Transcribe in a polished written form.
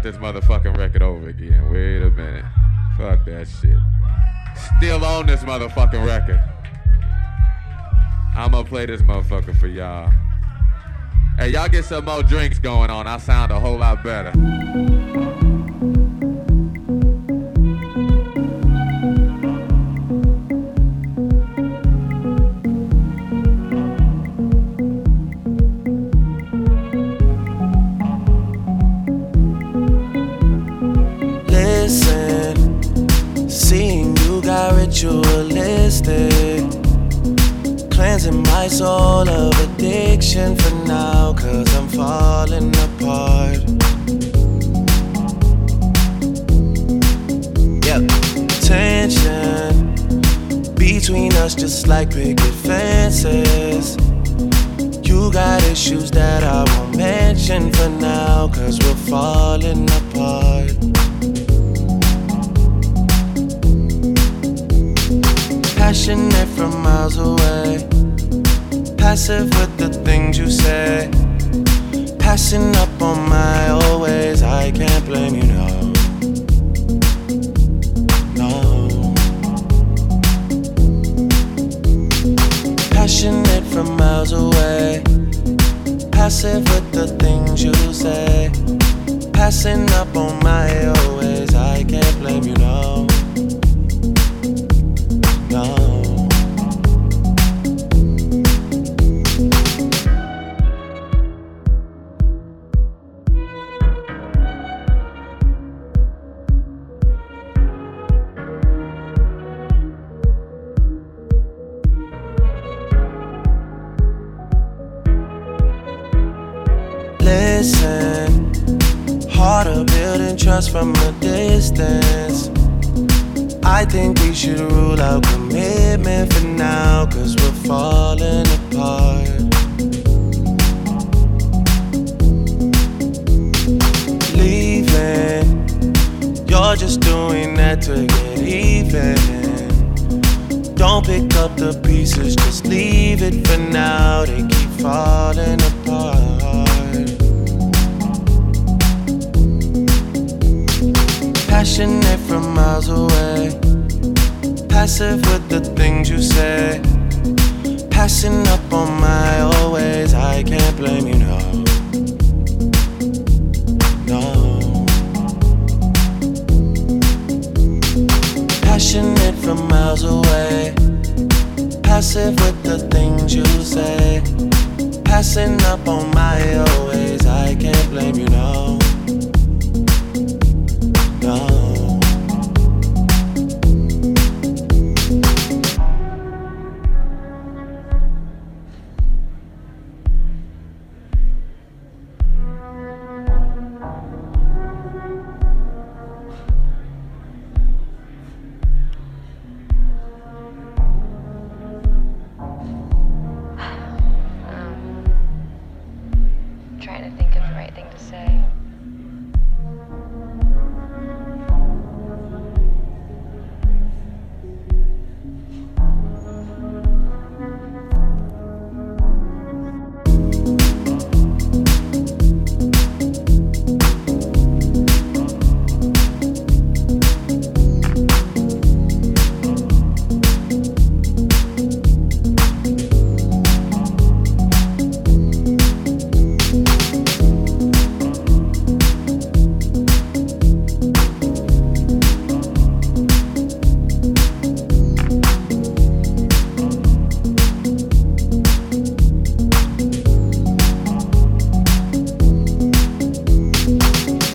this motherfucking record over again. Wait a minute. Fuck that shit. Still on this motherfucking record. I'ma play this motherfucker for y'all. Hey, y'all get some more drinks going on. I sound a whole lot better. Ritualistic, cleansing my soul of addiction for now, 'cause I'm falling apart. Yep, tension between us just like picket fences. You got issues that I won't mention for now, 'cause we're falling apart. Passionate from miles away, passive with the things you say, passing up on my old ways. I can't blame you, no. Passionate from miles away, passive with the things you say, passing up on my old ways. I can't blame you, no. Listen, harder building trust from a distance. I think we should rule out commitment for now, 'cause we're falling apart. Leaving, you're just doing that to get even. Don't pick up the pieces, just leave it for now. They keep falling apart. Passionate from miles away, passive with the things you say, passing up on my old ways. I can't blame you, no. Passionate from miles away, passive with the things you say, passing up on my old ways. I can't blame you, no.